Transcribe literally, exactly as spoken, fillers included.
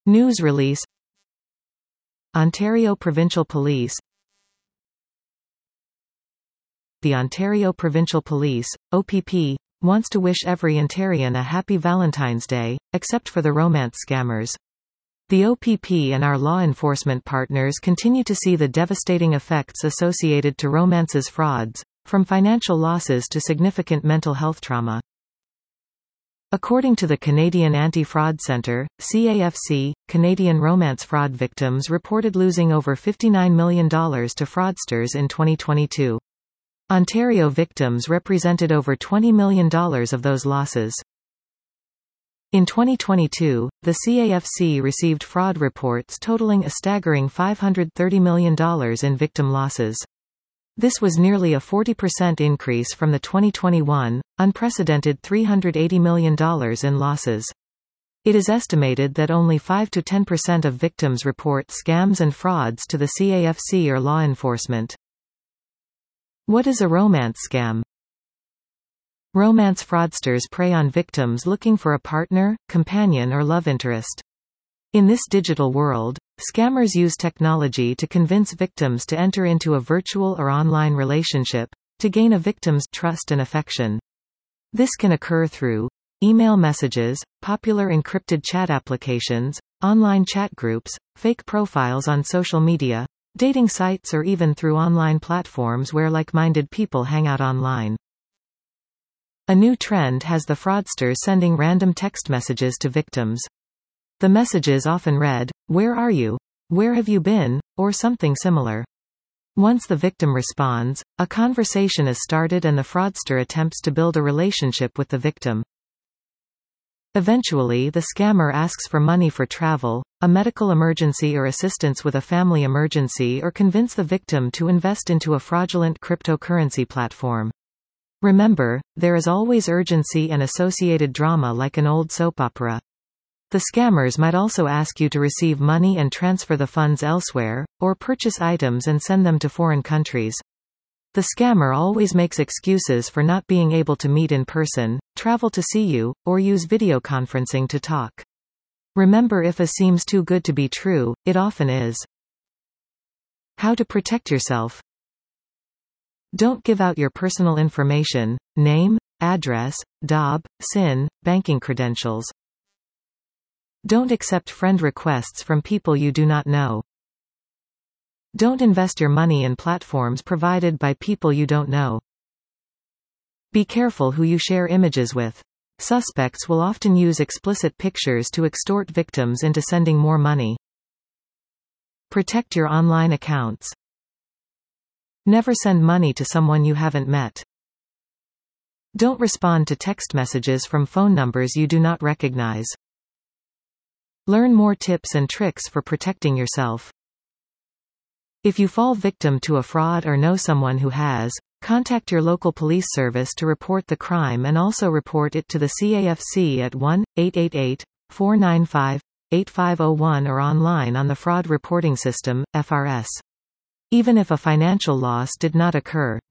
News release. Ontario Provincial Police. The Ontario Provincial Police, O P P, wants to wish every Ontarian a happy Valentine's Day, except for the romance scammers. The O P P and our law enforcement partners continue to see the devastating effects associated to romances frauds, from financial losses to significant mental health trauma. According to the Canadian Anti-Fraud Centre, C A F C, Canadian romance fraud victims reported losing over fifty-nine million dollars to fraudsters in twenty twenty-two. Ontario victims represented over twenty million dollars of those losses. In twenty twenty-two, the C A F C received fraud reports totaling a staggering five hundred thirty million dollars in victim losses. This was nearly a forty percent increase from the twenty twenty-one, unprecedented three hundred eighty million dollars in losses. It is estimated that only five to ten percent of victims report scams and frauds to the C A F C or law enforcement. What is a romance scam? Romance fraudsters prey on victims looking for a partner, companion or love interest. In this digital world, scammers use technology to convince victims to enter into a virtual or online relationship, to gain a victim's trust and affection. This can occur through email messages, popular encrypted chat applications, online chat groups, fake profiles on social media, dating sites, or even through online platforms where like-minded people hang out online. A new trend has the fraudsters sending random text messages to victims. The messages often read, "Where are you? Where have you been?" or something similar. Once the victim responds, a conversation is started and the fraudster attempts to build a relationship with the victim. Eventually the scammer asks for money for travel, a medical emergency or assistance with a family emergency, or convince the victim to invest into a fraudulent cryptocurrency platform. Remember, there is always urgency and associated drama like an old soap opera. The scammers might also ask you to receive money and transfer the funds elsewhere, or purchase items and send them to foreign countries. The scammer always makes excuses for not being able to meet in person, travel to see you, or use video conferencing to talk. Remember, if a seems too good to be true, it often is. How to protect yourself. Don't give out your personal information, name, address, D O B, S I N, banking credentials. Don't accept friend requests from people you do not know. Don't invest your money in platforms provided by people you don't know. Be careful who you share images with. Suspects will often use explicit pictures to extort victims into sending more money. Protect your online accounts. Never send money to someone you haven't met. Don't respond to text messages from phone numbers you do not recognize. Learn more tips and tricks for protecting yourself. If you fall victim to a fraud or know someone who has, contact your local police service to report the crime and also report it to the C A F C at one eight eight eight, four nine five, eight five zero one or online on the Fraud Reporting System, F R S. Even if a financial loss did not occur,